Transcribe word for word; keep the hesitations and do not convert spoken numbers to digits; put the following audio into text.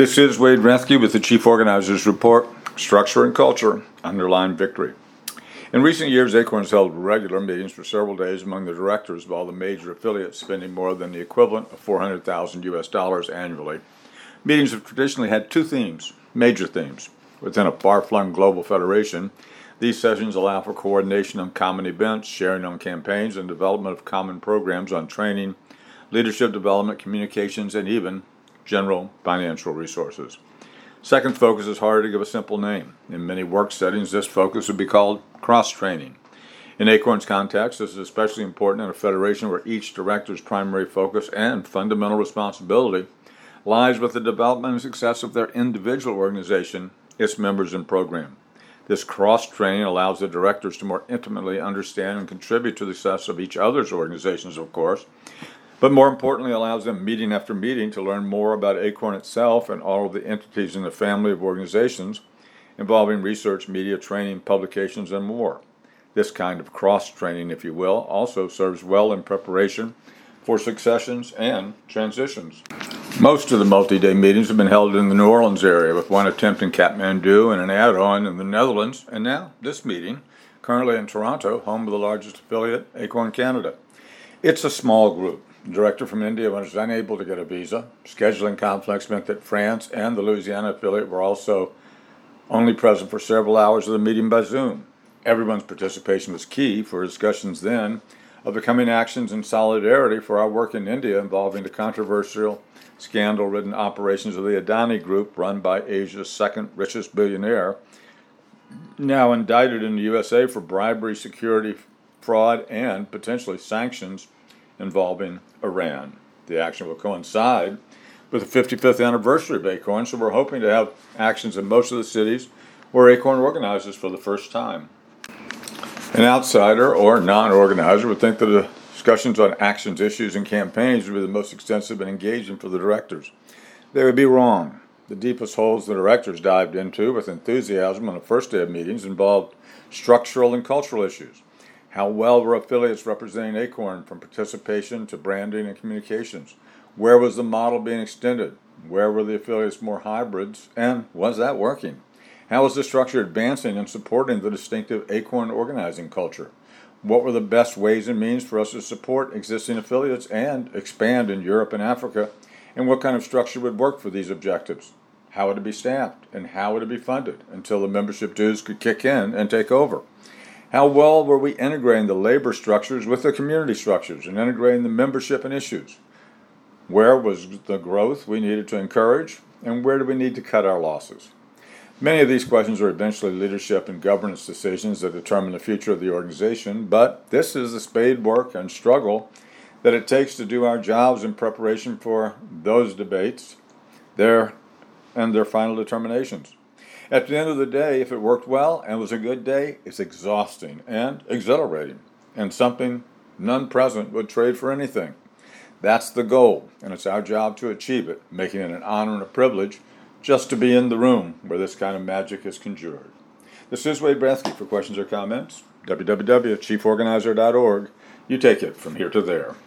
This is Wade Rethke with the Chief Organizers Report, Structure and Culture, Underline Victory. In recent years, Acorn has held regular meetings for several days among the directors of all the major affiliates, spending more than the equivalent of four hundred thousand U S dollars annually. Meetings have traditionally had two themes, major themes. Within a far-flung global federation, these sessions allow for coordination on common events, sharing on campaigns, and development of common programs on training, leadership development, communications, and even general financial resources. Second focus is harder to give a simple name. In many work settings, this focus would be called cross-training. In Acorn's context, this is especially important in a federation where each director's primary focus and fundamental responsibility lies with the development and success of their individual organization, its members, and program. This cross-training allows the directors to more intimately understand and contribute to the success of each other's organizations, of course, but more importantly allows them meeting after meeting to learn more about Acorn itself and all of the entities in the family of organizations involving research, media, training, publications, and more. This kind of cross-training, if you will, also serves well in preparation for successions and transitions. Most of the multi-day meetings have been held in the New Orleans area, with one attempt in Kathmandu and an add-on in the Netherlands, and now this meeting, currently in Toronto, home of the largest affiliate, Acorn Canada. It's a small group. The director from India was unable to get a visa. Scheduling conflicts meant that France and the Louisiana affiliate were also only present for several hours of the meeting by Zoom. Everyone's participation was key for discussions then of the coming actions in solidarity for our work in India involving the controversial, scandal-ridden operations of the Adani Group run by Asia's second richest billionaire, now indicted in the U S A for bribery, security fraud, and potentially sanctions involving Iran. The action will coincide with the fifty-fifth anniversary of Acorn, so we're hoping to have actions in most of the cities where Acorn organizes for the first time. An outsider or non-organizer would think that the discussions on actions, issues, and campaigns would be the most extensive and engaging for the directors. They would be wrong. The deepest holes the directors dived into with enthusiasm on the first day of meetings involved structural and cultural issues. How well were affiliates representing Acorn from participation to branding and communications? Where was the model being extended? Where were the affiliates more hybrids? And was that working? How was the structure advancing and supporting the distinctive Acorn organizing culture? What were the best ways and means for us to support existing affiliates and expand in Europe and Africa? And what kind of structure would work for these objectives? How would it be staffed? And how would it be funded until the membership dues could kick in and take over? How well were we integrating the labor structures with the community structures and integrating the membership and issues? Where was the growth we needed to encourage, and where do we need to cut our losses? Many of these questions are eventually leadership and governance decisions that determine the future of the organization, but this is the spade work and struggle that it takes to do our jobs in preparation for those debates their, and their final determinations. At the end of the day, if it worked well and was a good day, it's exhausting and exhilarating, and something none present would trade for anything. That's the goal, and it's our job to achieve it, making it an honor and a privilege just to be in the room where this kind of magic is conjured. This is Wade Rethke. For questions or comments, w w w dot chief organizer dot org. You take it from here to there.